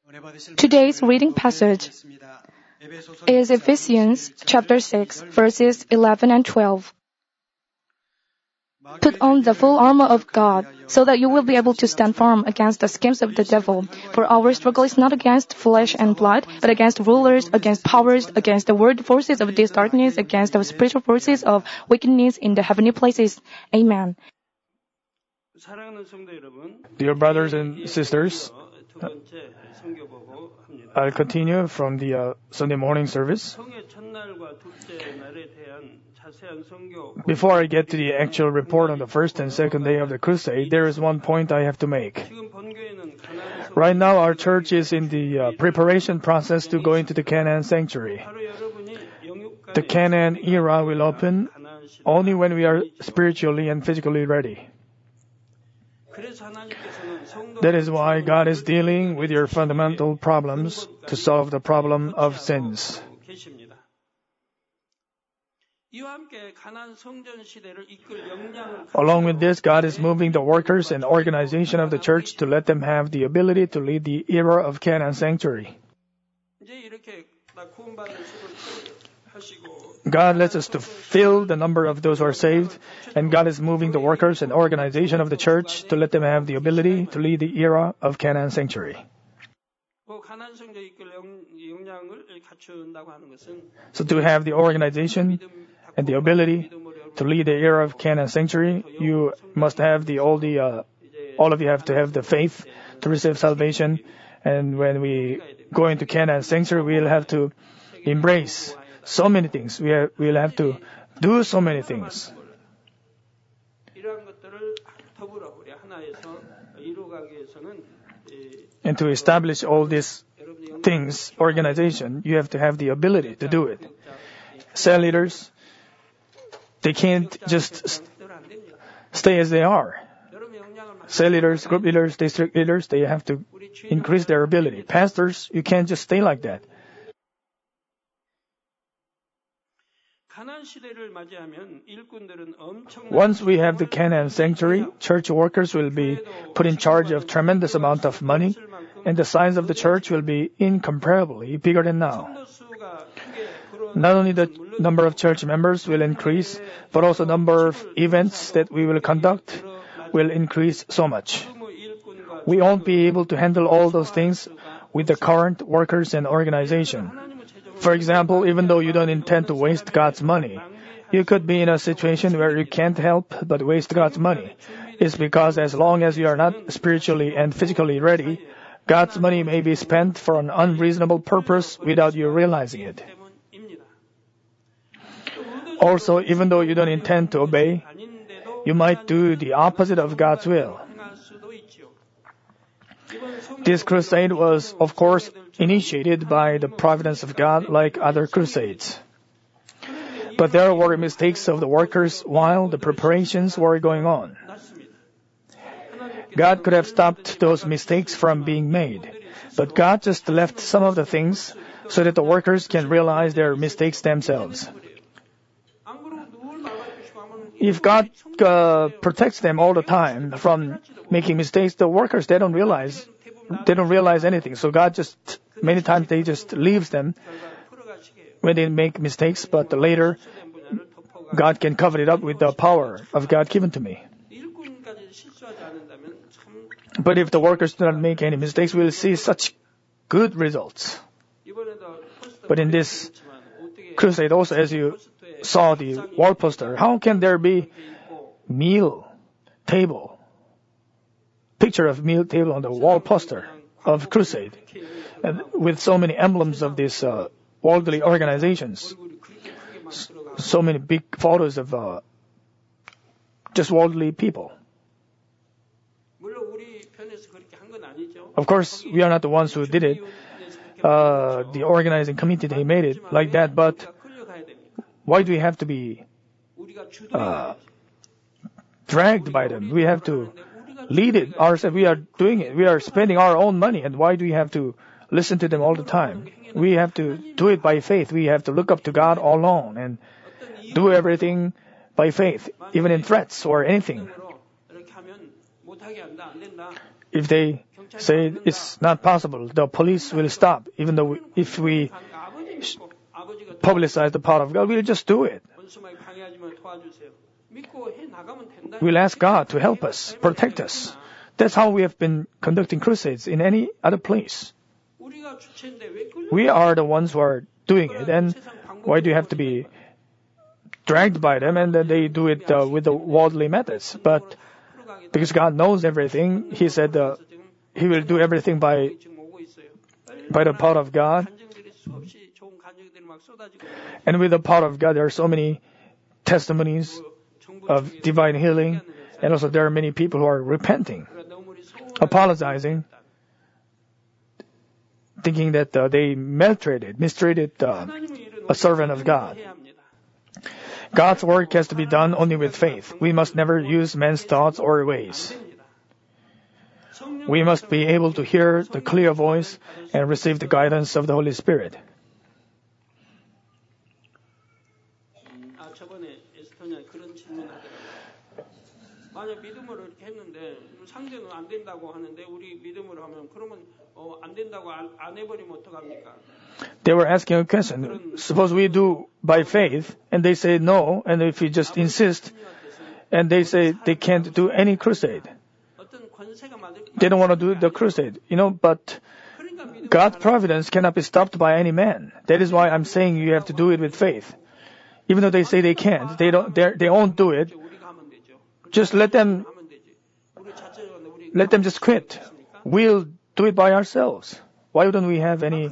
Today's reading passage is Ephesians chapter 6, verses 11 and 12. Put on the full armor of God, so that you will be able to stand firm against the schemes of the devil. For our struggle is not against flesh and blood, but against rulers, against powers, against the world forces of this darkness, against the spiritual forces of wickedness in the heavenly places. Amen. Dear brothers and sisters, I'll continue from the Sunday morning service. Before I get to the actual report on the first and second day of the crusade, there is one point I have to make. Right now, our church is in the preparation process to go into the Canaan sanctuary. The Canaan era will open only when we are spiritually and physically ready. That is why God is dealing with your fundamental problems to solve the problem of sins. Along with this, God is moving the workers and organization of the church to let them have the ability to lead the era of Canaan sanctuary. God lets us to fill the number of those who are saved, and God is moving the workers and organization of the church to let them have the ability to lead the era of Canaan sanctuary. So to have the organization and the ability to lead the era of Canaan sanctuary, you must have all of you have to have the faith to receive salvation. And when we go into Canaan sanctuary, we'll have to embrace so many things. We'll have to do so many things. And to establish all these things, organization, you have to have the ability to do it. Cell leaders, they can't just stay as they are. Cell leaders, group leaders, district leaders, they have to increase their ability. Pastors, you can't just stay like that. Once we have the Canaan sanctuary, church workers will be put in charge of tremendous amount of money, and the size of the church will be incomparably bigger than now. Not only the number of church members will increase, but also the number of events that we will conduct will increase so much. We won't be able to handle all those things with the current workers and organization. For example, even though you don't intend to waste God's money, you could be in a situation where you can't help but waste God's money. It's because as long as you are not spiritually and physically ready, God's money may be spent for an unreasonable purpose without you realizing it. Also, even though you don't intend to obey, you might do the opposite of God's will. This crusade was, of course, initiated by the providence of God like other crusades. But there were mistakes of the workers while the preparations were going on. God could have stopped those mistakes from being made, but God just left some of the things so that the workers can realize their mistakes themselves. If God protects them all the time from making mistakes, the workers, they don't realize anything. So God just, many times they just leaves them when they make mistakes, but later God can cover it up with the power of God given to me. But if the workers do not make any mistakes, we'll see such good results. But in this crusade also, as you saw the wall poster, how can there be picture of meal table on the wall poster of crusade, and with so many emblems of these worldly organizations, so many big photos of just worldly people. Of course, we are not the ones who did it. The organizing committee, they made it like that, but why do we have to be dragged by them? We have to lead it ourselves. We are doing it. We are spending our own money, and why do we have to listen to them all the time? We have to do it by faith. We have to look up to God alone and do everything by faith, even in threats or anything. If they say it's not possible. The police will stop, even though if we publicize the power of God, we'll just do it. We'll ask God to help us, protect us. That's how we have been conducting crusades in any other place. We are the ones who are doing it, and why do you have to be dragged by them and then they do it with the worldly methods? But because God knows everything, He said He will do everything by the power of God. And with the power of God, there are so many testimonies of divine healing, and also there are many people who are repenting, apologizing, thinking that they mistreated a servant of God. God's work has to be done only with faith. We must never use men's thoughts or ways. We must be able to hear the clear voice and receive the guidance of the Holy Spirit. 만약 믿음으로 이렇게 했는데 상대는 안 된다고 하는데 우리 믿음으로 하면 그러면 안 된다고 안 해버리면 어떡합니까? They were asking a question. Suppose we do by faith, and they say no, and if we just insist, and they say they can't do any crusade. They don't want to do the crusade, but God's providence cannot be stopped by any man. That is why I'm saying you have to do it with faith. Even though they say they can't, they won't do it. Just let them just quit. We'll do it by ourselves. Why wouldn't we have any?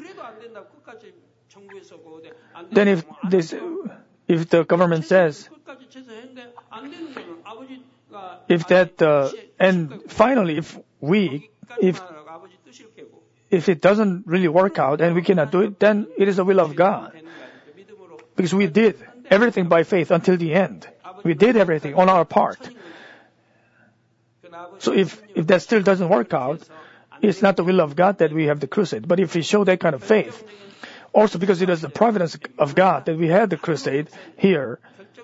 Then if the government says, and finally if it doesn't really work out and we cannot do it, then it is the will of God. Because we did everything by faith until the end. We did everything on our part. So if that still doesn't work out, it's not the will of God that we have the crusade. But if we show that kind of faith, also because it is the providence of God that we had the crusade here,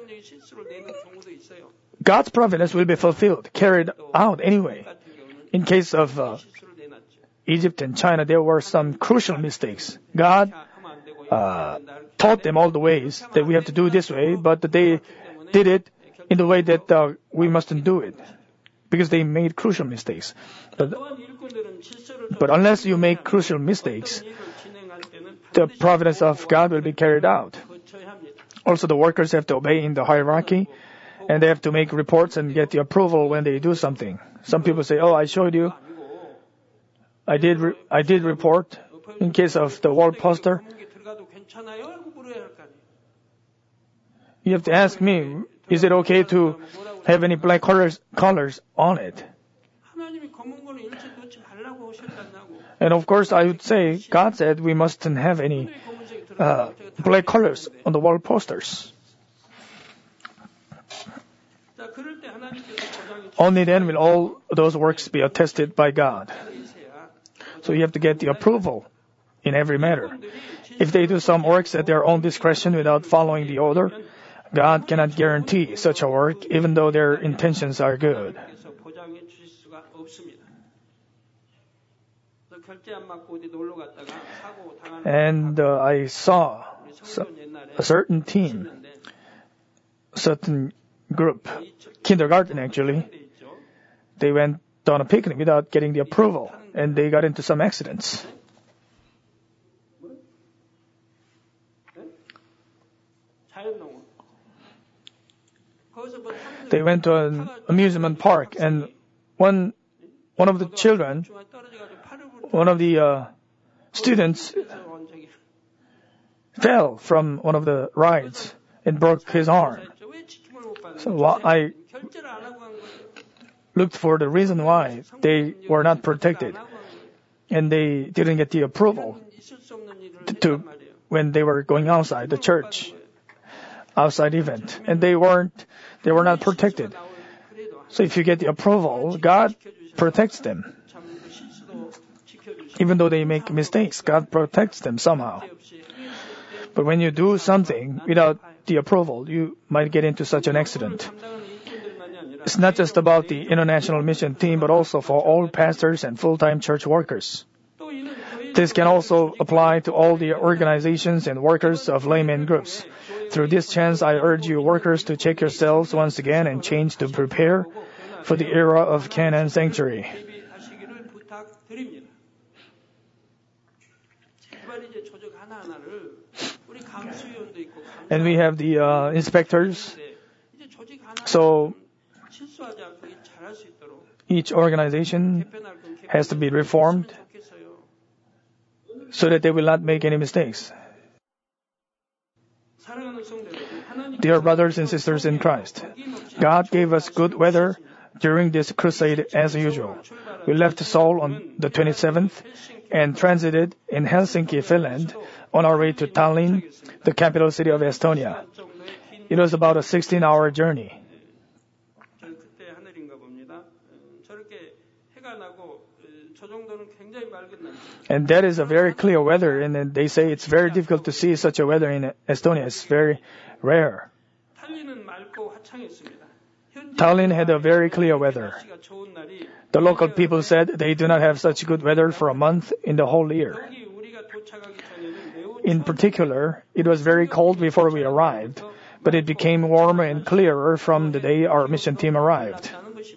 God's providence will be fulfilled, carried out anyway. In case of Egypt and China, there were some crucial mistakes. God taught them all the ways that we have to do it this way, but they did it in the way that we mustn't do it, because they made crucial mistakes. But unless you make crucial mistakes, the providence of God will be carried out. Also, the workers have to obey in the hierarchy, and they have to make reports and get the approval when they do something. Some people say, "Oh, I showed you. I did report in case of the wall poster." You have to ask me, is it okay to have any black colors on it? And of course, I would say, God said we mustn't have any black colors on the wall posters. Only then will all those works be attested by God. So you have to get the approval in every matter. If they do some works at their own discretion without following the order, God cannot guarantee such a work, even though their intentions are good. And I saw a certain team, certain group, kindergarten actually, they went on a picnic without getting the approval, and they got into some accidents. They went to an amusement park, and one of the children, one of the students fell from one of the rides and broke his arm. So I looked for the reason why they were not protected, and they didn't get the approval when they were going outside the church, outside event, and they were not protected. So if you get the approval, God protects them. Even though they make mistakes, God protects them somehow. But when you do something without the approval, you might get into such an accident. It's not just about the international mission team, but also for all pastors and full-time church workers. This can also apply to all the organizations and workers of layman groups. Through this chance, I urge you workers to check yourselves once again and change to prepare for the era of Canaan Sanctuary. And we have the inspectors. So each organization has to be reformed so that they will not make any mistakes. Dear brothers and sisters in Christ, God gave us good weather during this crusade as usual. We left Seoul on the 27th and transited in Helsinki, Finland, on our way to Tallinn, the capital city of Estonia. It was about a 16-hour journey. And that is a very clear weather, and then they say it's very difficult to see such a weather in Estonia. It's very rare. Tallinn had a very clear weather. The local people said they do not have such good weather for a month in the whole year. In particular, it was very cold before we arrived, but it became warmer and clearer from the day our mission team arrived.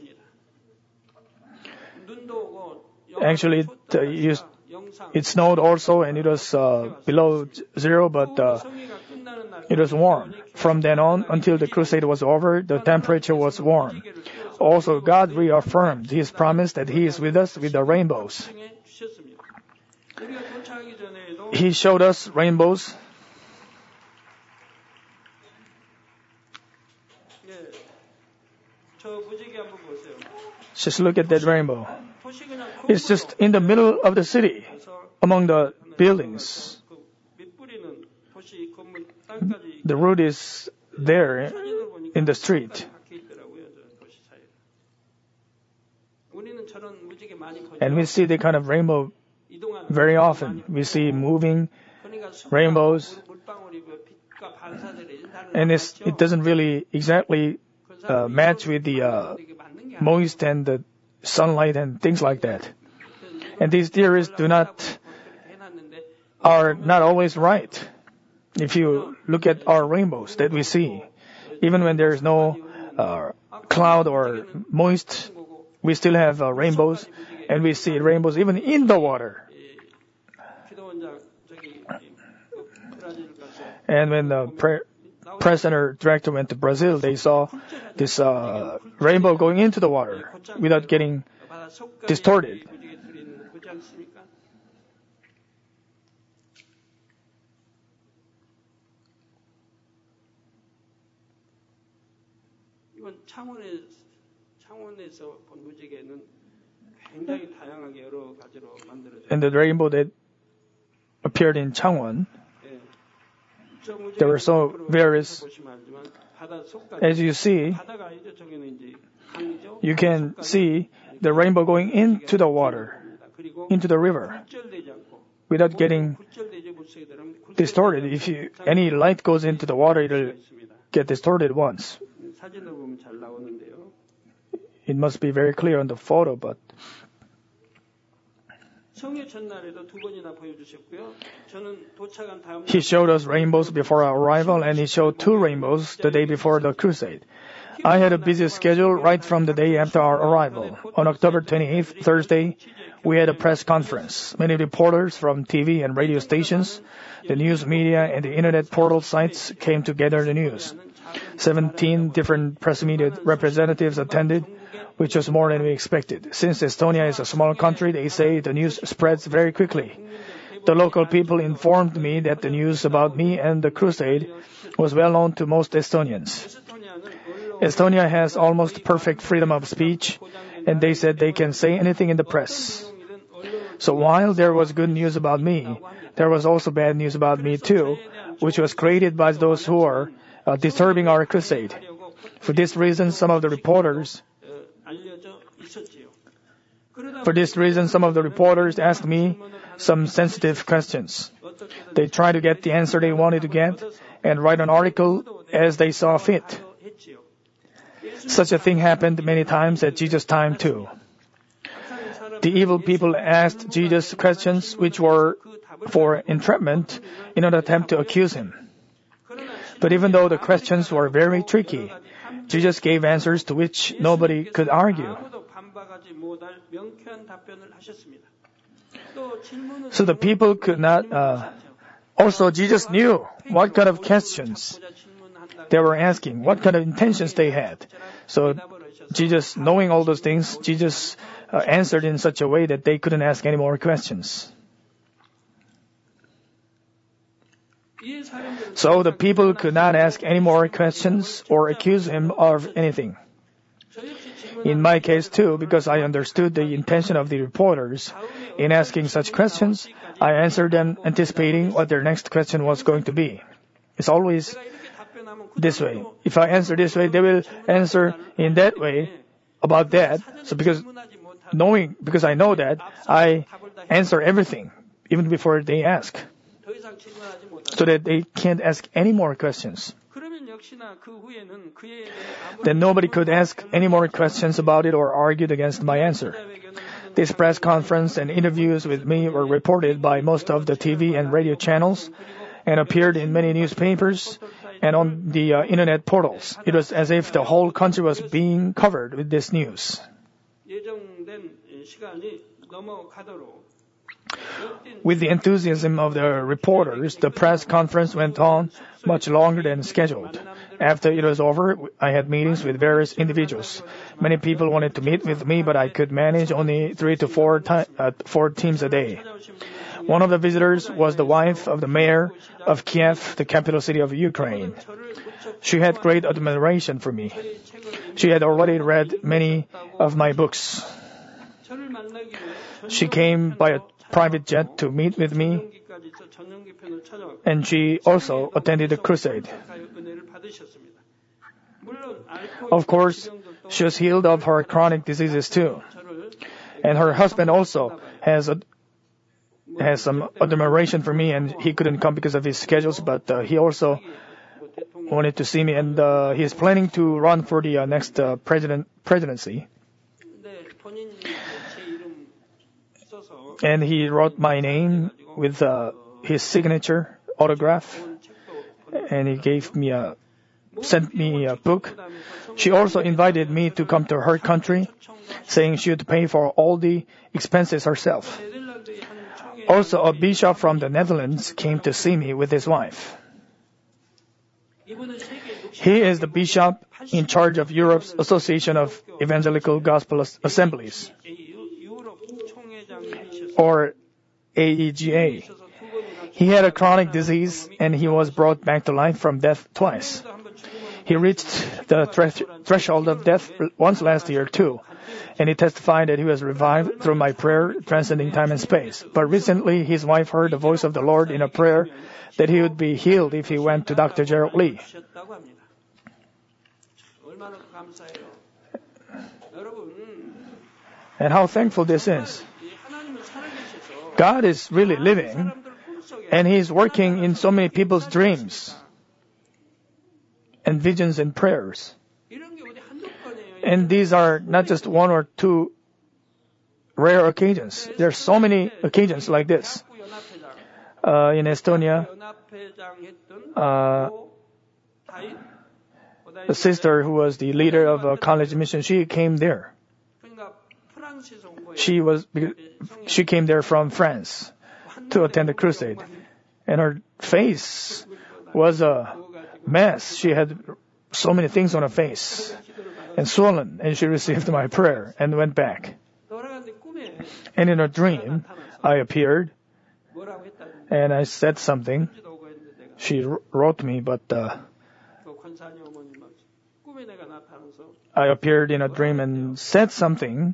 Actually, it snowed also, and it was below zero, but it was warm. From then on, until the crusade was over, the temperature was warm. Also, God reaffirmed His promise that He is with us with the rainbows. He showed us rainbows. Just look at that rainbow. It's just in the middle of the city, among the buildings. The root is there in the street. And we see the kind of rainbow very often. We see moving rainbows. And it doesn't really exactly match with the moist and the sunlight and things like that. And these theories are not always right. If you look at our rainbows that we see, even when there is no cloud or moist, we still have rainbows, and we see rainbows even in the water. And when the president or director went to Brazil, they saw this rainbow going into the water without getting distorted. And the rainbow that appeared in Changwon, there were so various. As you see, you can see the rainbow going into the water, into the river, without getting distorted. If any light goes into the water, it'll get distorted once. It must be very clear on the photo, but He showed us rainbows before our arrival, and He showed 2 rainbows the day before the crusade. I had a busy schedule right from the day after our arrival. On October 28th, Thursday, we had a press conference. Many reporters from TV and radio stations, the news media, and the internet portal sites came to gather the news. 17 different press media representatives attended, which was more than we expected. Since Estonia is a small country, they say the news spreads very quickly. The local people informed me that the news about me and the crusade was well known to most Estonians. Estonia has almost perfect freedom of speech, and they said they can say anything in the press. So while there was good news about me, there was also bad news about me too, which was created by those who are disturbing our crusade. For this reason, some of the reporters asked me some sensitive questions. They tried to get the answer they wanted to get and write an article as they saw fit. Such a thing happened many times at Jesus' time too. The evil people asked Jesus questions which were for entrapment in an attempt to accuse him. But even though the questions were very tricky, Jesus gave answers to which nobody could argue. So the people could not. Also, Jesus knew what kind of questions they were asking, what kind of intentions they had. So Jesus, knowing all those things, Jesus answered in such a way that they couldn't ask any more questions. So the people could not ask any more questions or accuse him of anything. In my case too, because I understood the intention of the reporters in asking such questions, I answered them anticipating what their next question was going to be. It's always this way. If I answer this way, they will answer in that way about that. So because I know that, I answer everything, even before they ask, so that they can't ask any more questions. Then nobody could ask any more questions about it or argued against my answer. This press conference and interviews with me were reported by most of the TV and radio channels and appeared in many newspapers and on the internet portals. It was as if the whole country was being covered with this news. With the enthusiasm of the reporters, the press conference went on much longer than scheduled. After it was over, I had meetings with various individuals. Many people wanted to meet with me, but I could manage only 3 to 4 teams a day. One of the visitors was the wife of the mayor of Kiev, the capital city of Ukraine. She had great admiration for me. She had already read many of my books. She came by a private jet to meet with me, and she also attended the crusade. Of course, she was healed of her chronic diseases too. And her husband also has some admiration for me, and he couldn't come because of his schedules, but he also wanted to see me, and he is planning to run for the next presidency. And he wrote my name with his signature autograph, and he sent me a book. She also invited me to come to her country, saying she would pay for all the expenses herself. Also, a bishop from the Netherlands came to see me with his wife. He is the bishop in charge of Europe's Association of Evangelical Gospel Assemblies, or AEGA. He had a chronic disease and he was brought back to life from death twice. He reached the threshold of death once last year too, and he testified that he was revived through my prayer transcending time and space. But recently his wife heard the voice of the Lord in a prayer that he would be healed if he went to Dr. Gerald Lee. And how thankful this is. God is really living, and He is working in so many people's dreams and visions and prayers. And these are not just 1 or 2 rare occasions. There are so many occasions like this. In Estonia, a sister who was the leader of a college mission, she came there. She came there from France to attend the crusade. And her face was a mess. She had so many things on her face and swollen. And she received my prayer and went back. And in a dream, I appeared and I said something. She wrote me, but I appeared in a dream and said something.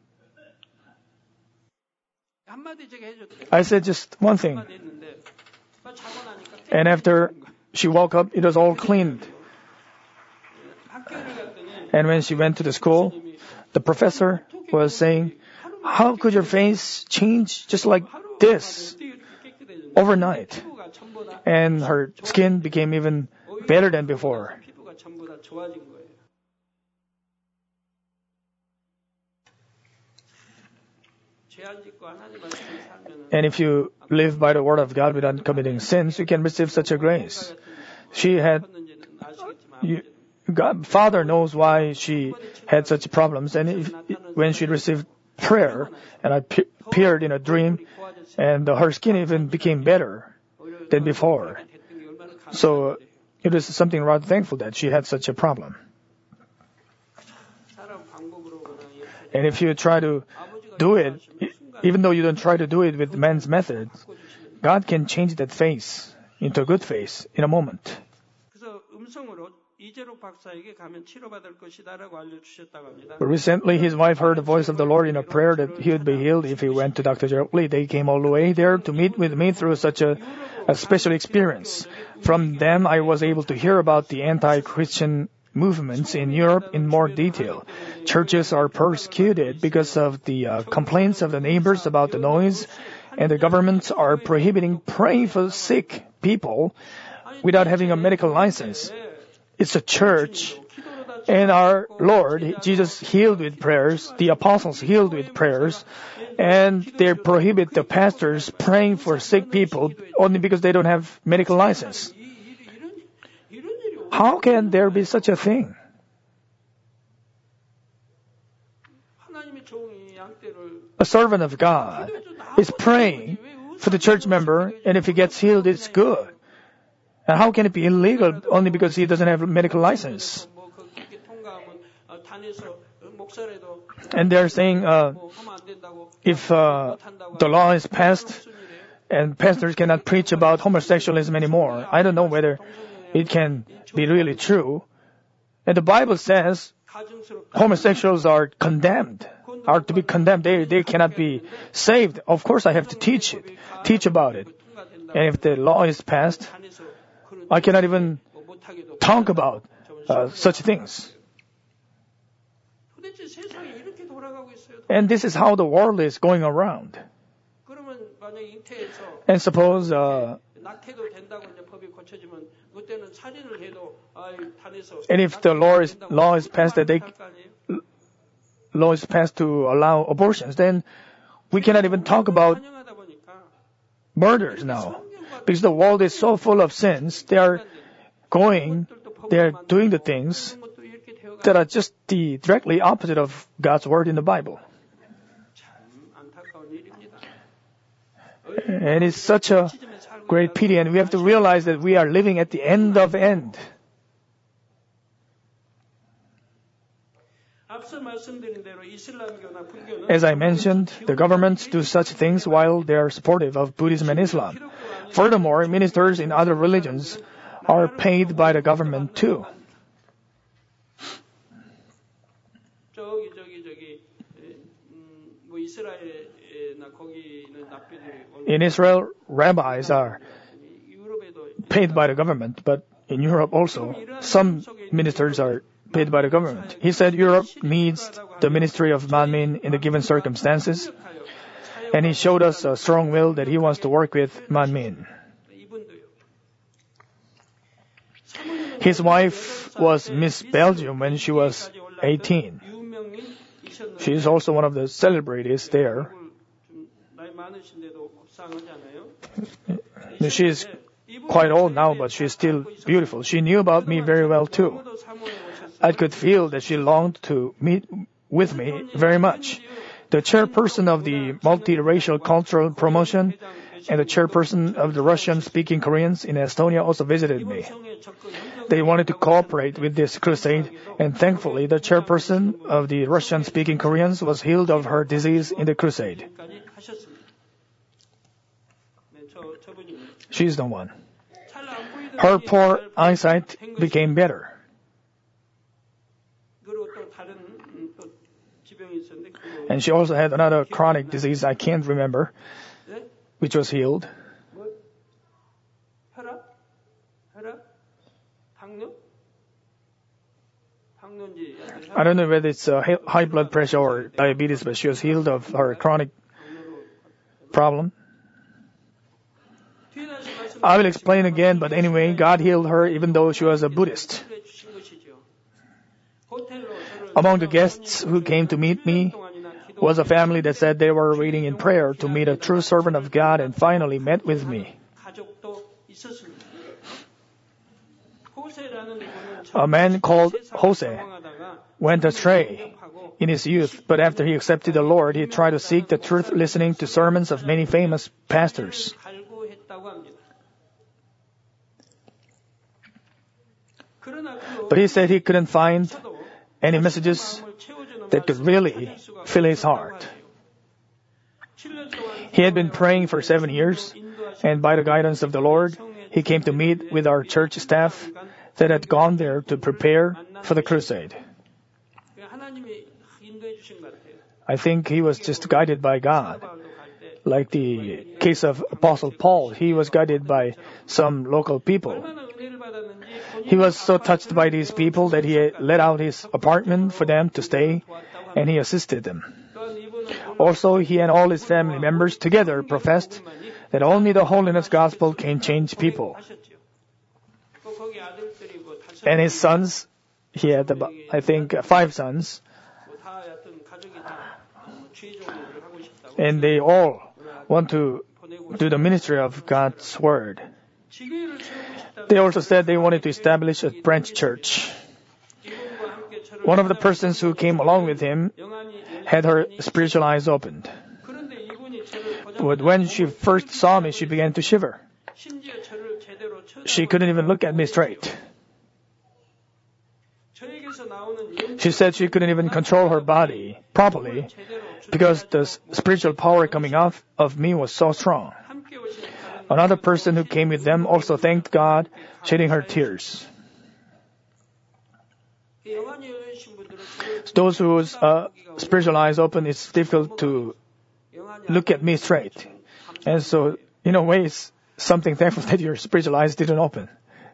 I said just one thing. And after she woke up, it was all cleaned. And when she went to the school, the professor was saying, "How could your face change just like this overnight?" And her skin became even better than before. And if you live by the word of God without committing sins, you can receive such a grace. Father knows why she had such problems, and when she received prayer and appeared in a dream, and her skin even became better than before. So it is something rather thankful that she had such a problem. And if you try to do it, even though you don't try to do it with man's methods, God can change that face into a good face in a moment. Recently, his wife heard the voice of the Lord in a prayer that he would be healed if he went to Dr. Gerald Lee. They came all the way there to meet with me through such a special experience. From them, I was able to hear about the anti-Christian movements in Europe in more detail. Churches are persecuted because of the complaints of the neighbors about the noise, and the governments are prohibiting praying for sick people without having a medical license. It's a church, and our Lord Jesus healed with prayers, the apostles healed with prayers, and they prohibit the pastors praying for sick people only because they don't have medical license. How can there be such a thing? A servant of God is praying for the church member, and if he gets healed, it's good. And how can it be illegal only because he doesn't have a medical license? And they're saying if the law is passed and pastors cannot preach about homosexualism anymore, I don't know whether it can be really true. And the Bible says homosexuals are condemned, are to be condemned. They cannot be saved. Of course I have to teach about it. And if the law is passed, I cannot even talk about such things. And this is how the world is going around. And suppose and if the law is passed to allow abortions, then we cannot even talk about murders now. Because the world is so full of sins, they are doing the things that are just the directly opposite of God's word in the Bible. And it's such a great pity, and we have to realize that we are living at the end of end. As I mentioned, the governments do such things while they are supportive of Buddhism and Islam. Furthermore, ministers in other religions are paid by the government too. In Israel, rabbis are paid by the government, but in Europe also, some ministers are paid by the government. He said Europe needs the ministry of Manmin in the given circumstances, and he showed us a strong will that he wants to work with Manmin. His wife was Miss Belgium when she was 18. She is also one of the celebrities there. She is quite old now, but she is still beautiful. She knew about me very well too. I could feel that she longed to meet with me very much. The chairperson of the multiracial cultural promotion and the chairperson of the Russian-speaking Koreans in Estonia also visited me. They wanted to cooperate with this crusade, and thankfully the chairperson of the Russian-speaking Koreans was healed of her disease in the crusade. She's the one. Her poor eyesight became better. And she also had another chronic disease I can't remember, which was healed. I don't know whether it's high blood pressure or diabetes, but she was healed of her chronic problem. I will explain again, but anyway, God healed her even though she was a Buddhist. Among the guests who came to meet me, was a family that said they were waiting in prayer to meet a true servant of God and finally met with me. A man called Jose went astray in his youth, but after he accepted the Lord, he tried to seek the truth listening to sermons of many famous pastors. But he said he couldn't find any messages that could really fill his heart. He had been praying for 7 years, and by the guidance of the Lord, he came to meet with our church staff that had gone there to prepare for the crusade. I think he was just guided by God. Like the case of Apostle Paul, he was guided by some local people. He was so touched by these people that he let out his apartment for them to stay, and he assisted them. Also, he and all his family members together professed that only the holiness gospel can change people. And his sons, he had about, I think, 5 sons, and they all want to do the ministry of God's Word. They also said they wanted to establish a branch church. One of the persons who came along with him had her spiritual eyes opened. But when she first saw me, she began to shiver. She couldn't even look at me straight. She said she couldn't even control her body properly because the spiritual power coming off of me was so strong. Another person who came with them also thanked God, shedding her tears. Those whose spiritual eyes open, it's difficult to look at me straight. And so, in a way, it's something thankful that your spiritual eyes didn't open.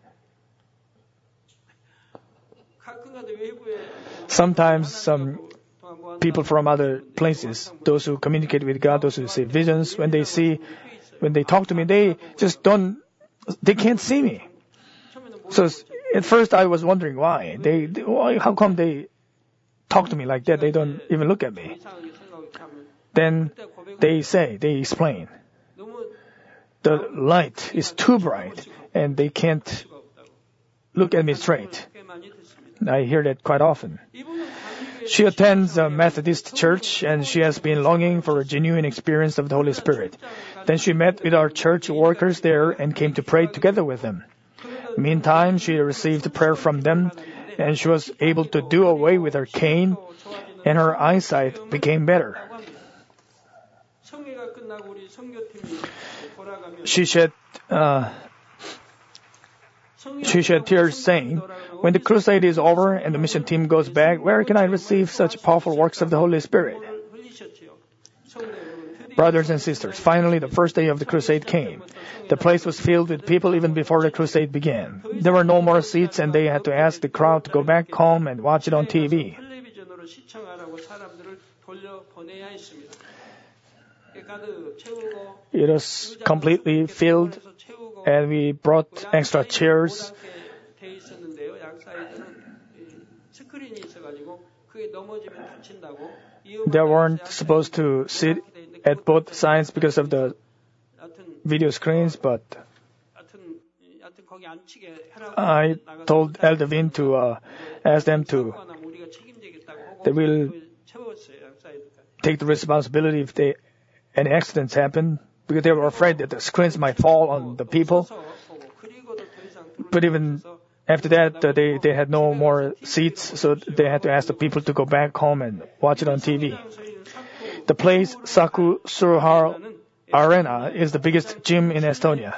Sometimes some people from other places, those who communicate with God, those who see visions, when they talk to me, they can't see me. So at first I was wondering why. How come they talk to me like that? They don't even look at me. Then they explain. The light is too bright and they can't look at me straight. I hear that quite often. She attends a Methodist church and she has been longing for a genuine experience of the Holy Spirit. Then she met with our church workers there and came to pray together with them. Meantime, she received prayer from them and she was able to do away with her cane and her eyesight became better. She shed tears saying, "When the crusade is over and the mission team goes back, where can I receive such powerful works of the Holy Spirit?" Brothers and sisters, finally the first day of the crusade came. The place was filled with people even before the crusade began. There were no more seats and they had to ask the crowd to go back home and watch it on TV. It was completely filled and we brought extra chairs. They weren't supposed to sit at both sides because of the video screens, but I told Elder Vin to ask them they will take the responsibility if any accidents happen, because they were afraid that the screens might fall on the people. But even after that, they had no more seats, so they had to ask the people to go back home and watch it on TV. The place, Saku Suruhar Arena, is the biggest gym in Estonia.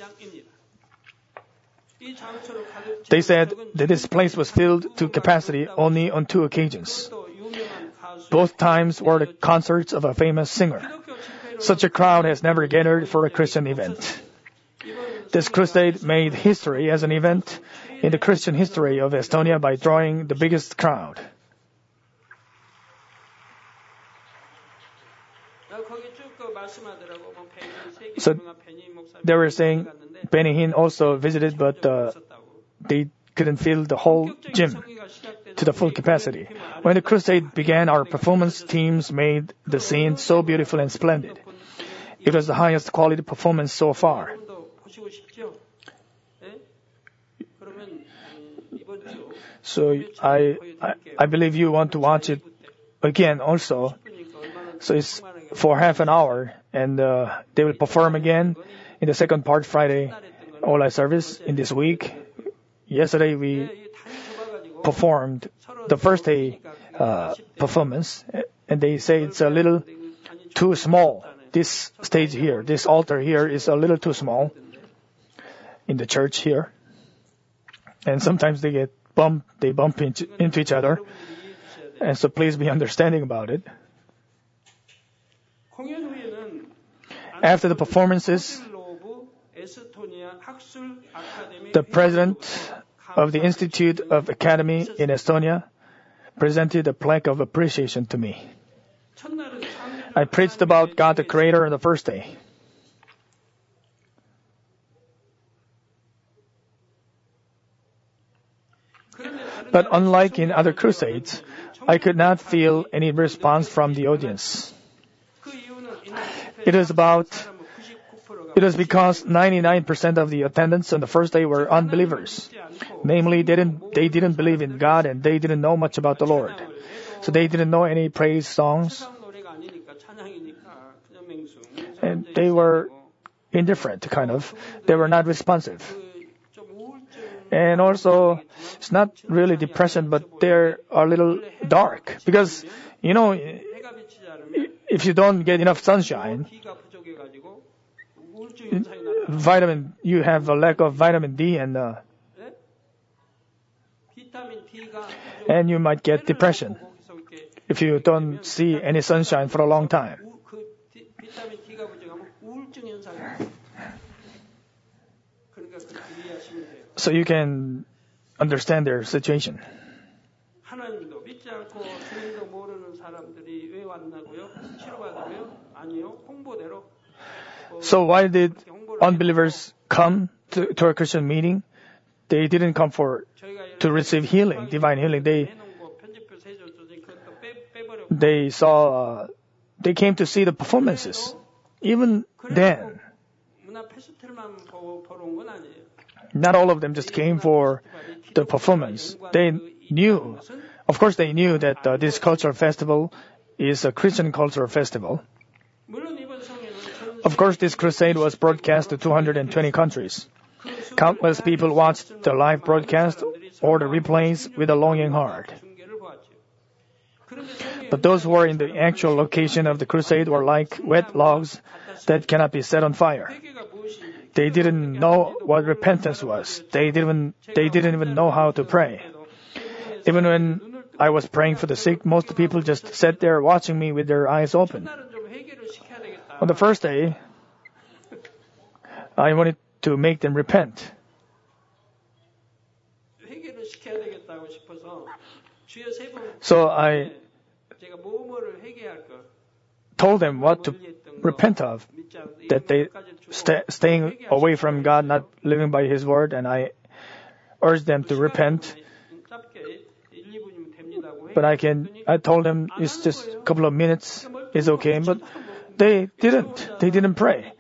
They said that this place was filled to capacity only on 2 occasions. Both times were the concerts of a famous singer. Such a crowd has never gathered for a Christian event. This crusade made history as an event in the Christian history of Estonia by drawing the biggest crowd. So they were saying Benny Hinn also visited, but they couldn't fill the whole gym. to the full capacity. When the crusade began, our performance teams made the scene so beautiful and splendid. It was the highest quality performance so far. 더 보시고 싶죠? 예? 그러면 이번 주 So I believe you want to watch it again also. So it's for half an hour, and they will perform again in the second part Friday online service in this week. Yesterday we performed the first day performance, and they say it's a little too small. This stage here, this altar here is a little too small in the church here. And sometimes they bump into each other. And so please be understanding about it. 공연 후에는 After the performances, the president of the Institute of Academy in Estonia presented a plaque of appreciation to me. I preached about God the Creator on the first day. But unlike in other crusades, I could not feel any response from the audience. It was because 99% of the attendants on the first day were unbelievers. Namely, they didn't believe in God and they didn't know much about the Lord. So they didn't know any praise songs. And they were indifferent, kind of. They were not responsive. And also, it's not really depression, but they're a little dark. Because, if you don't get enough sunshine, you have a lack of vitamin D and you might get depression if you don't see any sunshine for a long time. So you can understand their situation. 하나님도 믿지 않고 주님도 모르는 사람들이 왜 왔나고요? 치료받으며? 아니요. 홍보대로. So why did unbelievers come to a Christian meeting? They didn't come to receive healing, divine healing. They came to see the performances. Even then, not all of them just came for the performance. They knew that this cultural festival is a Christian cultural festival. Of course, this crusade was broadcast to 220 countries. Countless people watched the live broadcast or the replays with a longing heart. But those who were in the actual location of the crusade were like wet logs that cannot be set on fire. They didn't know what repentance was. They didn't even know how to pray. Even when I was praying for the sick, most people just sat there watching me with their eyes open. On the first day, I wanted to make them repent. So I told them what to repent of, that they staying away from God, not living by His word, and I urged them to repent. But I told them it's just a couple of minutes, it's okay, but they didn't pray.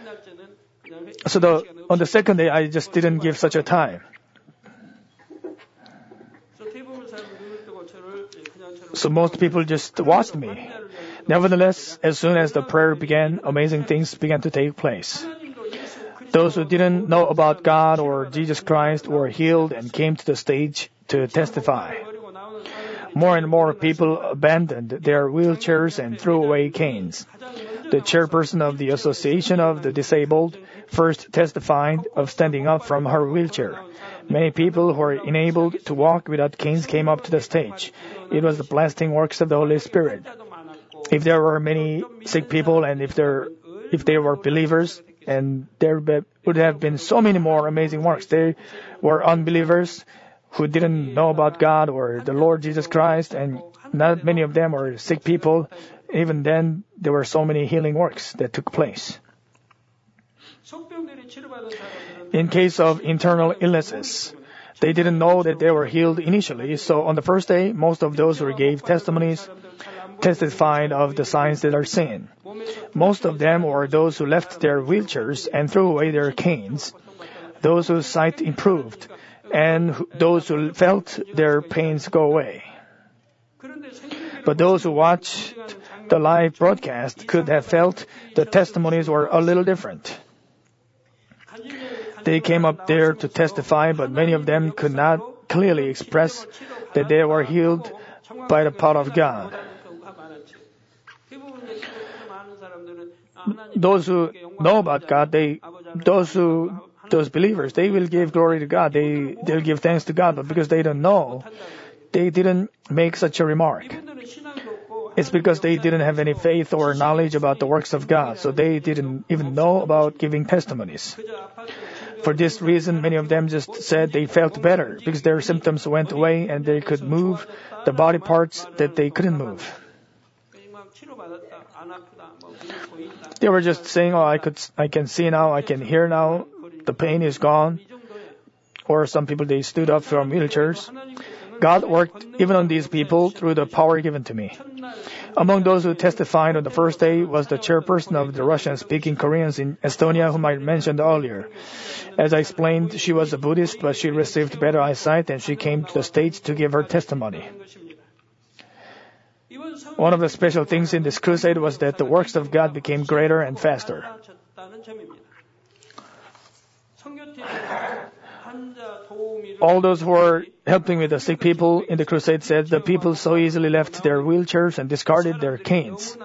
So on the second day, I just didn't give such a time. So most people just watched me. Nevertheless, as soon as the prayer began, amazing things began to take place. Those who didn't know about God or Jesus Christ were healed and came to the stage to testify. More and more people abandoned their wheelchairs and threw away canes. The chairperson of the Association of the Disabled first testified of standing up from her wheelchair. Many people who were enabled to walk without canes came up to the stage. It was the blasting works of the Holy Spirit. If there were many sick people and if they were believers, and there would have been so many more amazing works. They were unbelievers who didn't know about God or the Lord Jesus Christ, and not many of them were sick people. Even then, there were so many healing works that took place. In case of internal illnesses, They didn't know that they were healed initially, so on the first day, most of those who gave testimonies testified of the signs that are seen. Most of them were those who left their wheelchairs and threw away their canes, those whose sight improved, and those who felt their pains go away. But those who watched the live broadcast could have felt the testimonies were a little different. They came up there to testify, but many of them could not clearly express that they were healed by the power of God. Those who know about God, those believers, they will give glory to God. They'll give thanks to God, but because they don't know, they didn't make such a remark. It's because they didn't have any faith or knowledge about the works of God, so they didn't even know about giving testimonies. For this reason, many of them just said they felt better because their symptoms went away and they could move the body parts that they couldn't move. They were just saying, "Oh, I can see now, I can hear now, the pain is gone." Or some people, they stood up from wheelchairs. God worked even on these people through the power given to me. Among those who testified on the first day was the chairperson of the Russian-speaking Koreans in Estonia, whom I mentioned earlier. As I explained, she was a Buddhist, but she received better eyesight and she came to the States to give her testimony. One of the special things in this crusade was that the works of God became greater and faster. All those who were helping with the sick people in the crusade said the people so easily left their wheelchairs and discarded their canes.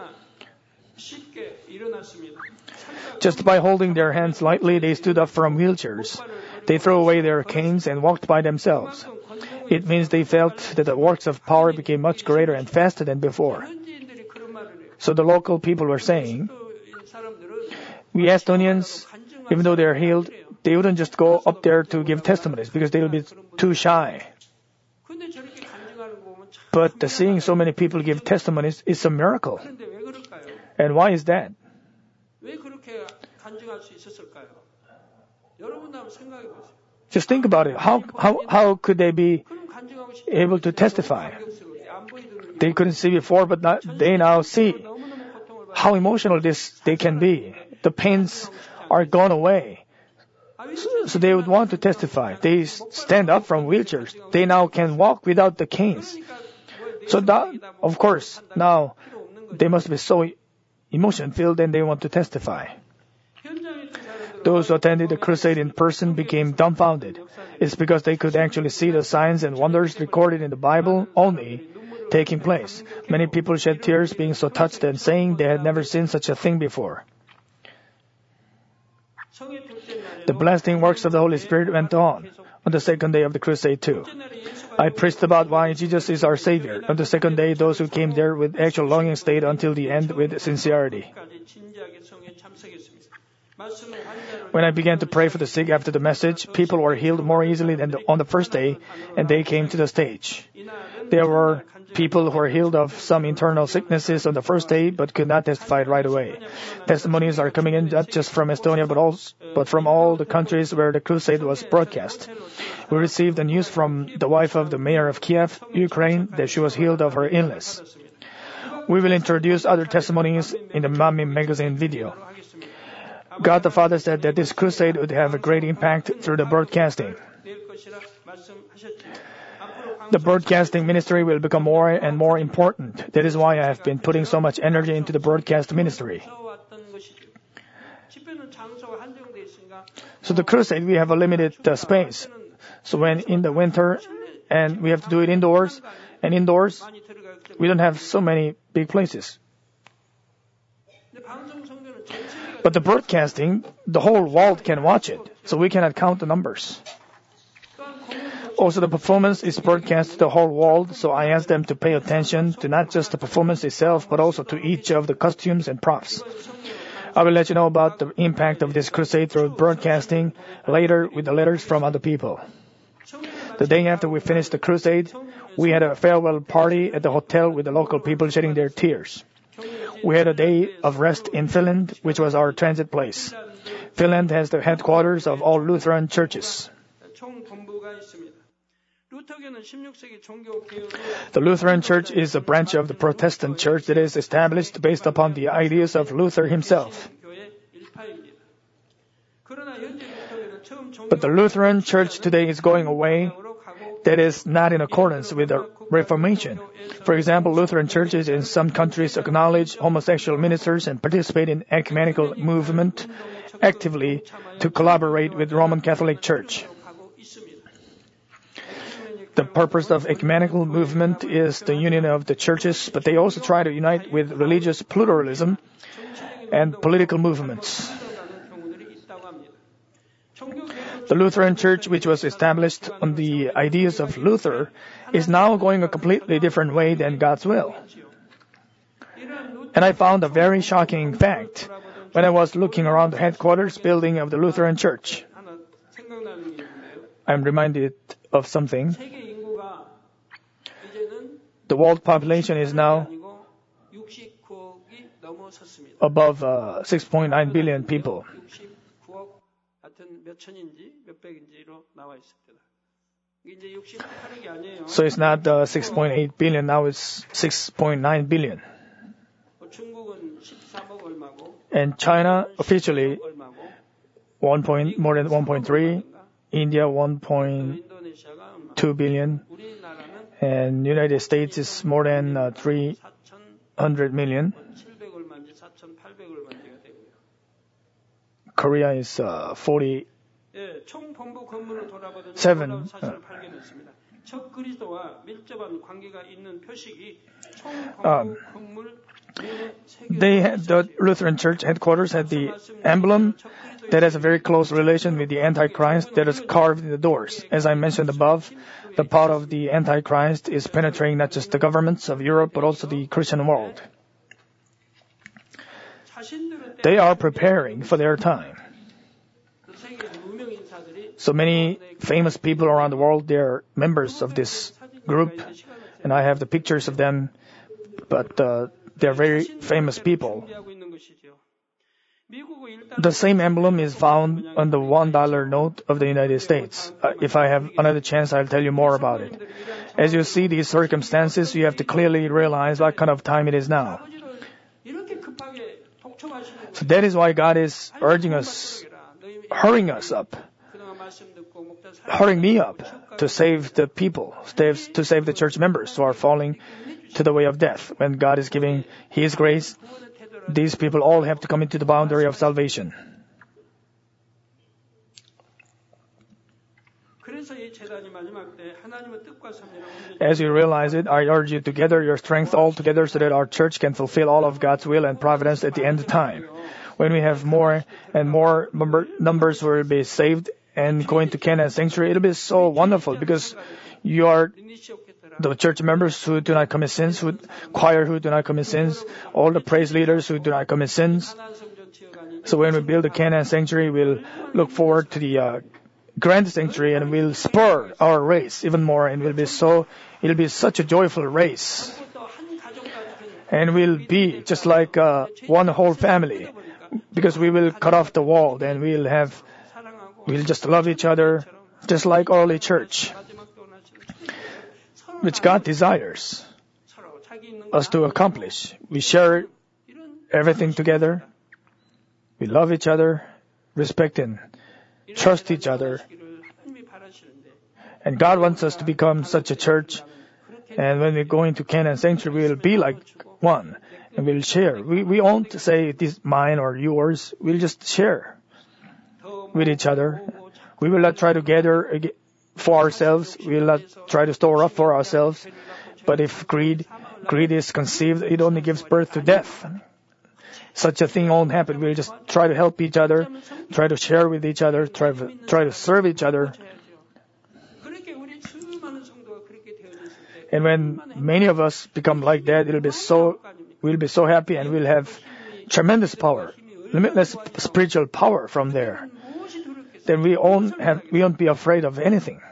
Just by holding their hands lightly, they stood up from wheelchairs. They threw away their canes and walked by themselves. It means they felt that the works of power became much greater and faster than before. So the local people were saying, we Estonians, even though they're healed, they wouldn't just go up there to give testimonies because they would be too shy. But seeing so many people give testimonies is a miracle. And why is that? Just think about it. How could they be able to testify? They couldn't see before, but they now see how emotional they can be. The pains are gone away. So they would want to testify. They stand up from wheelchairs. They now can walk without the canes. So that, of course, now they must be so emotion-filled and they want to testify. Those who attended the crusade in person became dumbfounded. It's because they could actually see the signs and wonders recorded in the Bible only taking place. Many people shed tears being so touched and saying they had never seen such a thing before. The blasting works of the Holy Spirit went on the second day of the crusade too. I preached about why Jesus is our Savior. On the second day, those who came there with actual longing stayed until the end with sincerity. When I began to pray for the sick after the message, people were healed more easily than on the first day, and they came to the stage. There were people who were healed of some internal sicknesses on the first day, but could not testify right away. Testimonies are coming in not just from Estonia, but from all the countries where the crusade was broadcast. We received the news from the wife of the mayor of Kiev, Ukraine, that she was healed of her illness. We will introduce other testimonies in the Mamim magazine video. God the Father said that this crusade would have a great impact through the broadcasting. The broadcasting ministry will become more and more important. That is why I have been putting so much energy into the broadcast ministry. So the crusade, we have a limited space. So when in the winter, and we have to do it indoors, and indoors, we don't have so many big places. But the broadcasting, the whole world can watch it, so we cannot count the numbers. Also, the performance is broadcast to the whole world, so I asked them to pay attention to not just the performance itself, but also to each of the costumes and props. I will let you know about the impact of this crusade through broadcasting later with the letters from other people. The day after we finished the crusade, we had a farewell party at the hotel with the local people shedding their tears. We had a day of rest in Finland, which was our transit place. Finland has the headquarters of all Lutheran churches. 루터교는 16세기 종교 개혁을 The Lutheran Church is a branch of the Protestant Church that is established based upon the ideas of Luther himself. 교의 일파입니다. 그러나 현재 루터교는 처음 종교 But the Lutheran Church today is going away that is not in accordance with the Reformation. For example, Lutheran churches in some countries acknowledge homosexual ministers and participate in ecumenical movement actively to collaborate with Roman Catholic Church. The purpose of ecumenical movement is the union of the churches, but they also try to unite with religious pluralism and political movements. The Lutheran Church, which was established on the ideas of Luther, is now going a completely different way than God's will. And I found a very shocking fact when I was looking around the headquarters building of the Lutheran Church. I'm reminded of something. The world population is now above 6.9 billion people. So it's not 6.8 billion, now it's 6.9 billion. And China officially more than 1.3, India 1.2 billion, and United States is more than 300 million. Korea is 47. The Lutheran Church headquarters had the emblem that has a very close relation with the Antichrist that is carved in the doors. As I mentioned above, the power of the Antichrist is penetrating not just the governments of Europe but also the Christian world. They are preparing for their time. So many famous people around the world, they are members of this group, and I have the pictures of them, but they are very famous people. The same emblem is found on the $1 note of the United States. If I have another chance, I'll tell you more about it. As you see these circumstances, you have to clearly realize what kind of time it is now. So that is why God is urging us, hurrying me up to save the people, to save the church members who are falling to the way of death. When God is giving His grace, these people all have to come into the boundary of salvation. As you realize it, I urge you to gather your strength all together so that our church can fulfill all of God's will and providence at the end of time. When we have more and more numbers will be saved and going to Canaan Sanctuary, it'll be so wonderful because you are the church members who do not commit sins, choir who do not commit sins, all the praise leaders who do not commit sins. So when we build the Canaan Sanctuary, we'll look forward to the grand sanctuary and we'll spur our race even more, and it'll be such a joyful race. And we'll be just like one whole family, because we will cut off the wall and we'll just love each other just like early church, which God desires us to accomplish. We share everything together. We love each other, respect and trust each other. And God wants us to become such a church. And when we go into Canaan Sanctuary, we'll be like one. And we'll share. We won't say this mine or yours. We'll just share with each other. We will not try to gather for ourselves. We will not try to store up for ourselves. But if greed is conceived, it only gives birth to death. Such a thing won't happen. We'll just try to help each other, try to share with each other, try to serve each other. And when many of us become like that, we'll be so happy, and we'll have tremendous power, limitless spiritual power from there. Then we won't be afraid of anything.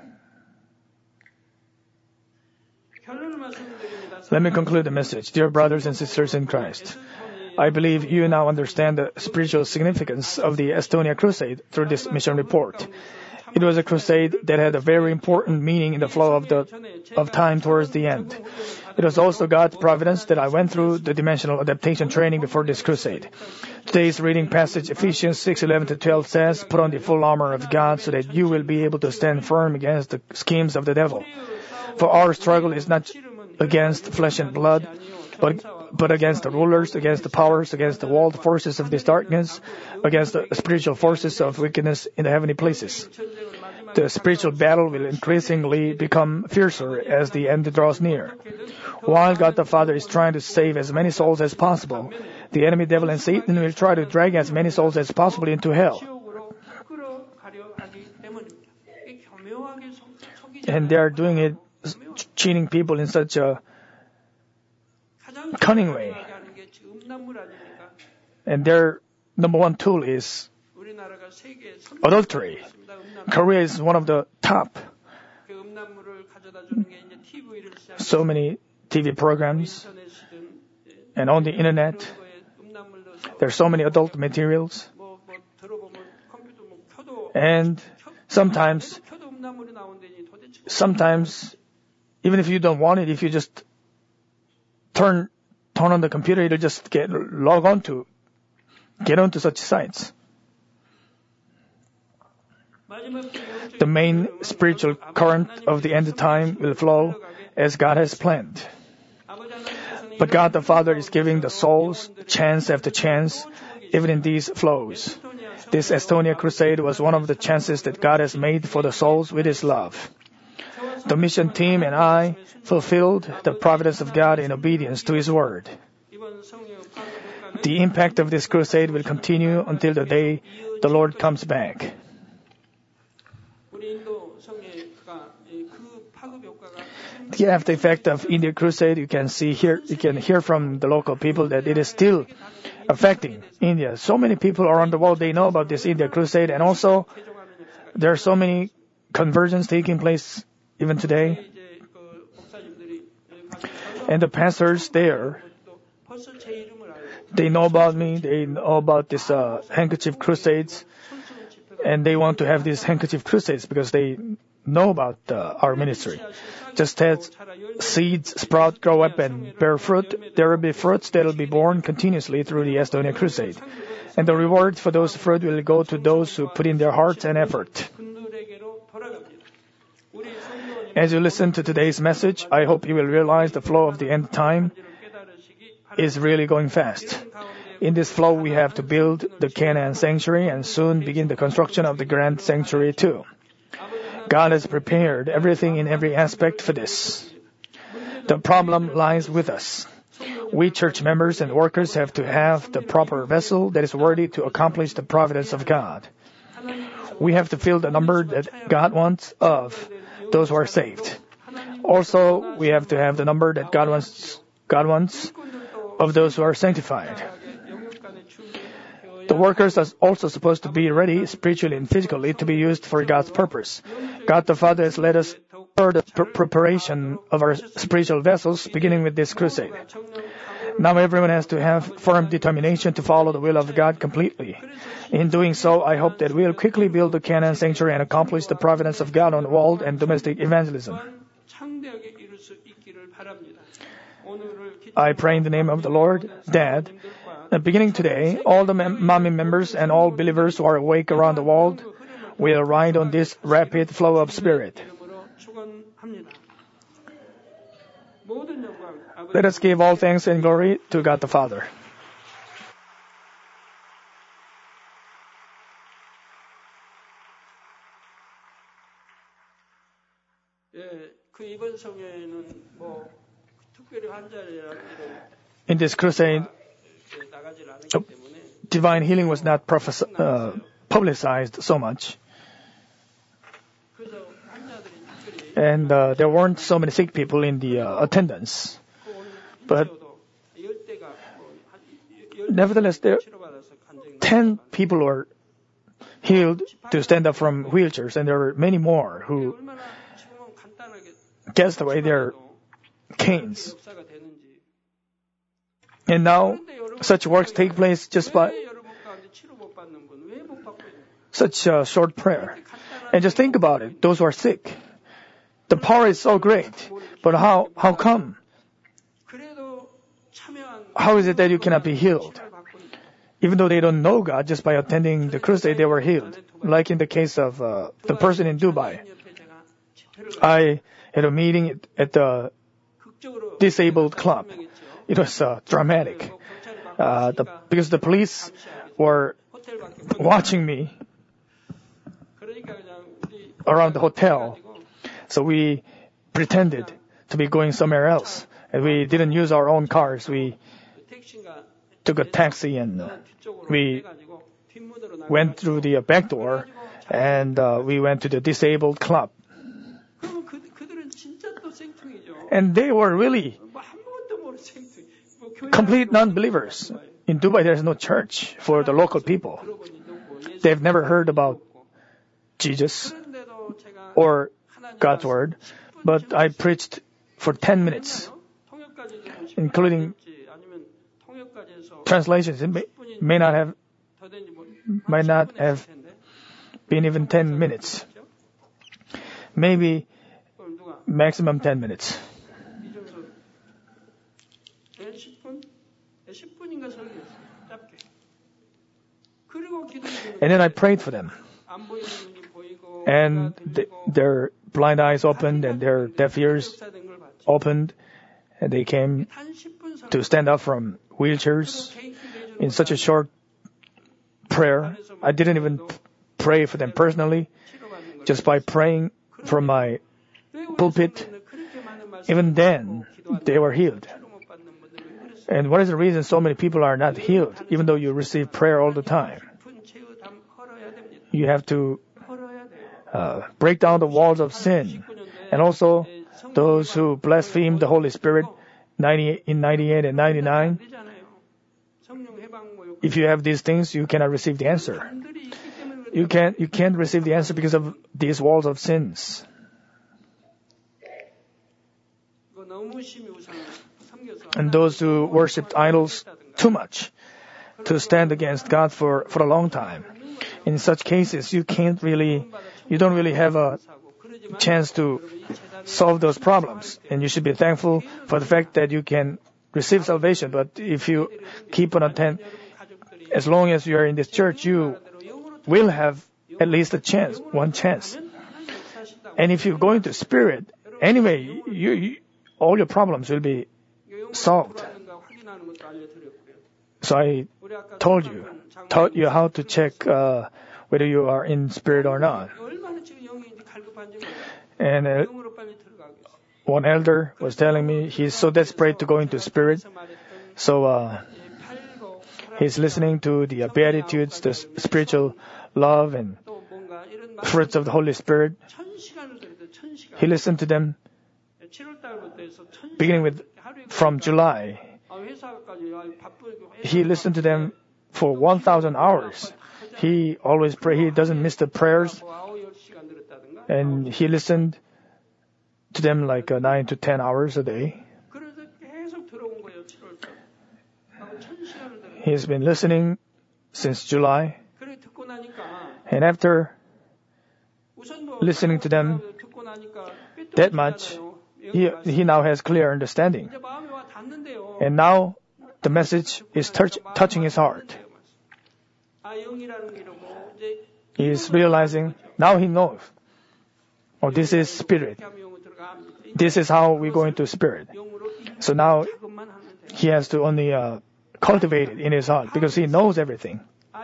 Let me conclude the message. Dear brothers and sisters in Christ, I believe you now understand the spiritual significance of the Estonia Crusade through this mission report. It was a crusade that had a very important meaning in the flow of time towards the end. It was also God's providence that I went through the dimensional adaptation training before this crusade. Today's reading passage, Ephesians 6:11-12 says, "Put on the full armor of God so that you will be able to stand firm against the schemes of the devil. For our struggle is not against flesh and blood, but against the rulers, against the powers, against the world forces of this darkness, against the spiritual forces of wickedness in the heavenly places." The spiritual battle will increasingly become fiercer as the end draws near. While God the Father is trying to save as many souls as possible, the enemy devil and Satan will try to drag as many souls as possible into hell. And they are doing it, cheating people in such a cunning way. And their number one tool is adultery. Korea is one of the top. So many TV programs and on the internet. There are so many adult materials. And sometimes, even if you don't want it, if you just turn on the computer, it'll just get onto such sites. The main spiritual current of the end time will flow as God has planned. But God the Father is giving the souls chance after chance, even in these flows. This Estonia crusade was one of the chances that God has made for the souls with His love. The mission team and I fulfilled the providence of God in obedience to His word. The impact of this crusade will continue until the day the Lord comes back. The after effect of India crusade, you can hear from the local people that it is still affecting India. So many people around the world, they know about this India crusade, and also there are so many conversions taking place even today. And the pastors there, they know about me, they know about this handkerchief crusades, and they want to have these handkerchief crusades because they know about our ministry. Just as seeds sprout, grow up, and bear fruit, there will be fruits that will be born continuously through the Estonia crusade. And the reward for those fruit will go to those who put in their hearts and effort. As you listen to today's message, I hope you will realize the flow of the end time is really going fast. In this flow, we have to build the Canaan sanctuary and soon begin the construction of the grand sanctuary too. God has prepared everything in every aspect for this. The problem lies with us. We church members and workers have to have the proper vessel that is worthy to accomplish the providence of God. We have to fill the number that God wants of those who are saved. Also, we have to have the number that God wants of those who are sanctified. The workers are also supposed to be ready spiritually and physically to be used for God's purpose. God the Father has led us for the preparation of our spiritual vessels, beginning with this crusade. Now everyone has to have firm determination to follow the will of God completely. In doing so, I hope that we'll quickly build the Canaan sanctuary and accomplish the providence of God on world and domestic evangelism. I pray in the name of the Lord, Dad, that beginning today, all the Manmin members and all believers who are awake around the world will ride on this rapid flow of Spirit. Let us give all thanks and glory to God the Father. In this crusade, divine healing was not publicized so much. And there weren't so many sick people in the attendance. But nevertheless, 10 people were healed to stand up from wheelchairs, and there were many more who cast away their canes. And now, such works take place just by such a short prayer. And just think about it. Those who are sick. The power is so great. But how come? How is it that you cannot be healed? Even though they don't know God, just by attending the crusade, they were healed. Like in the case of the person in Dubai. I had a meeting at the disabled club. It was dramatic. Because the police were watching me around the hotel. So we pretended to be going somewhere else. And we didn't use our own cars. We took a taxi and we went through the back door and we went to the disabled club. And they were really complete non-believers. In Dubai, there's no church for the local people. They've never heard about Jesus or God's word. But I preached for 10 minutes, including translations. It might not have been even 10 minutes. Maybe maximum 10 minutes. And then I prayed for them. And their blind eyes opened and their deaf ears opened. And they came to stand up from wheelchairs in such a short prayer. I didn't even pray for them personally. Just by praying from my pulpit, even then, they were healed. And what is the reason so many people are not healed, even though you receive prayer all the time? You have to break down the walls of sin. And also, those who blaspheme the Holy Spirit in 98 and 99, if you have these things, you cannot receive the answer. You can't receive the answer because of these walls of sins. And those who worshipped idols too much to stand against God for a long time. In such cases, you don't really have a chance to solve those problems. And you should be thankful for the fact that you can receive salvation. But if you keep on attending, as long as you are in this church, you will have at least one chance. And if you go into spirit, anyway, all your problems will be solved. So I taught you how to check whether you are in spirit or not. And one elder was telling me he's so desperate to go into spirit. So he's listening to the Beatitudes, the spiritual love and fruits of the Holy Spirit. He listened to them beginning from July. He listened to them for 1,000 hours. He always pray. He doesn't miss the prayers. And he listened to them like 9 to 10 hours a day. He's been listening since July. And after listening to them that much, he now has clear understanding. And now the message is touching his heart. He is realizing, now he knows, oh, this is spirit. This is how we go into spirit. So now he has to only cultivate it in his heart because he knows everything.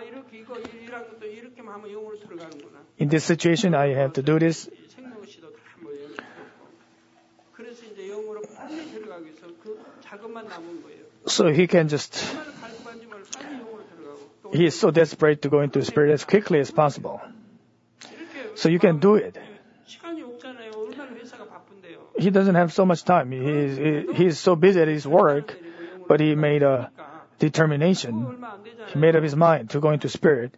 In this situation, I have to do this. So he can he is so desperate to go into spirit as quickly as possible. So you can do it. He doesn't have so much time. He's so busy at his work, but he made a determination. He made up his mind to go into spirit.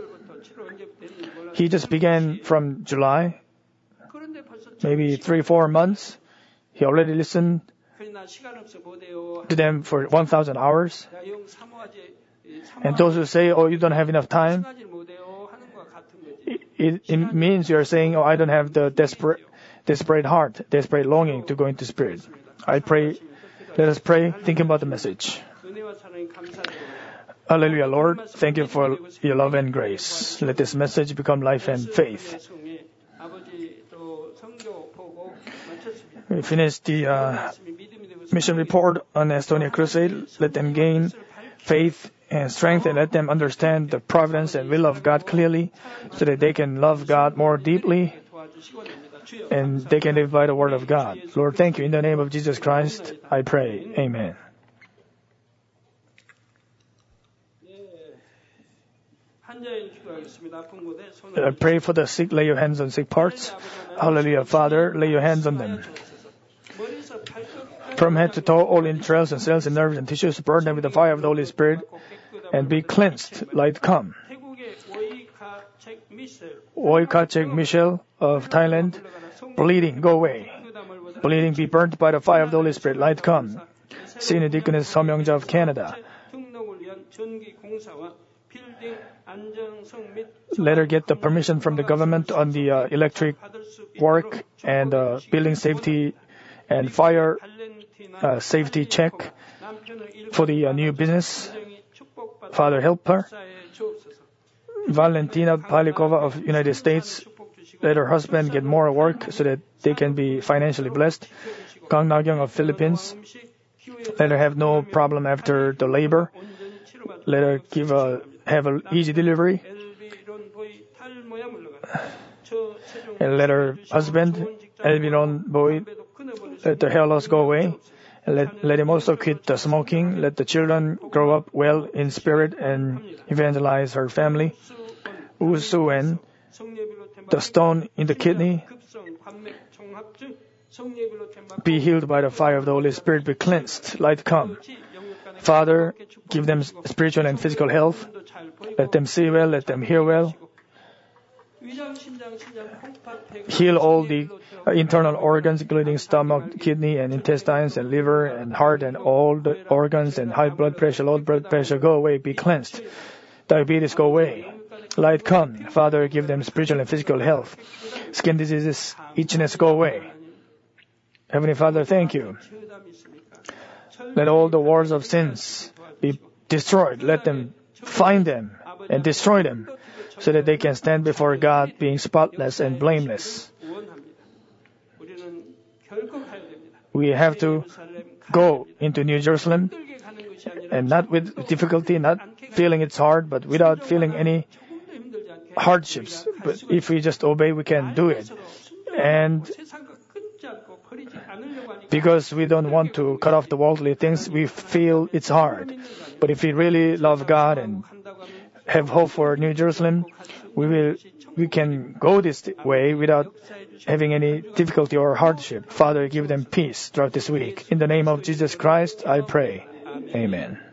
He just began from July, maybe 3-4 months. He already listened to them for 1,000 hours. And those who say, oh, you don't have enough time, it means you're saying, I don't have the desperate heart, desperate longing to go into spirit. I pray, let us pray, thinking about the message. Hallelujah, Lord. Thank you for your love and grace. Let this message become life and faith. We finished the mission report on Estonia Crusade. Let them gain faith and strength, and let them understand the providence and will of God clearly, so that they can love God more deeply and they can live by the word of God. Lord, thank you. In the name of Jesus Christ, I pray. Amen. I pray for the sick. Lay your hands on sick parts. Hallelujah. Father, lay your hands on them. From head to toe, all entrails and cells and nerves and tissues, burn them with the fire of the Holy Spirit and be cleansed. Light come. Oikachek Michelle of Thailand, bleeding, go away. Bleeding, be burnt by the fire of the Holy Spirit. Light come. Senior Deaconess Somyoungja of Canada. Let her get the permission from the government on the electric work and building safety and fire safety check for the new business. Father, help her. Valentina Palikova of United States, let her husband get more work so that they can be financially blessed. Kang Nagyong of Philippines, let her have no problem after the labor. Let her have an easy delivery. And let her husband, Elviron Boy, let the hair loss go away. And let him also quit the smoking. Let the children grow up well in spirit and evangelize her family. Usuen, the stone in the kidney, be healed by the fire of the Holy Spirit, be cleansed, light come. Father, give them spiritual and physical health. Let them see well, let them hear well. Heal all the internal organs, including stomach, kidney, and intestines, and liver, and heart, and all the organs, and high blood pressure, low blood pressure, go away, be cleansed. Diabetes, go away. Light come. Father, give them spiritual and physical health. Skin diseases, itchiness, go away. Heavenly Father, thank you. Let all the wars of sins be destroyed. Let them find them and destroy them, so that they can stand before God being spotless and blameless. We have to go into New Jerusalem, and not with difficulty, not feeling it's hard, but without feeling any hardships. But if we just obey, we can do it. And because we don't want to cut off the worldly things, we feel it's hard. But if we really love God and have hope for New Jerusalem, we can go this way without having any difficulty or hardship. Father, give them peace throughout this week. In the name of Jesus Christ, I pray. Amen.